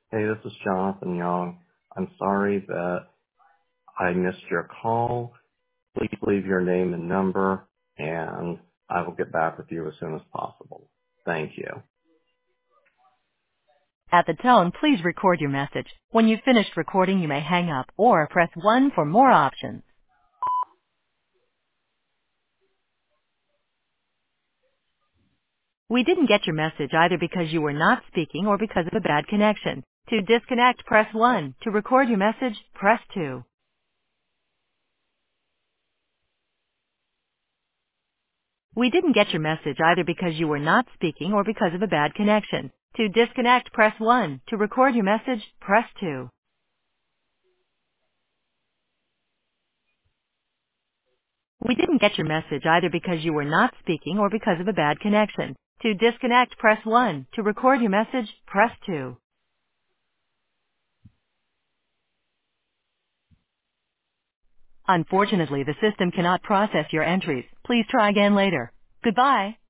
Hey, this is Jonathan Young. I'm sorry that I missed your call. Please leave your name and number, and I will get back with you as soon as possible. Thank you. At the tone, please record your message. When you've finished recording, you may hang up or press 1 for more options. We didn't get your message either because you were not speaking or because of a bad connection. To disconnect, press 1. To record your message, press 2. We didn't get your message either because you were not speaking or because of a bad connection. To disconnect, press 1. To record your message, press 2. We didn't get your message either because you were not speaking or because of a bad connection. To disconnect, press 1. To record your message, press 2. Unfortunately, the system cannot process your entries. Please try again later. Goodbye.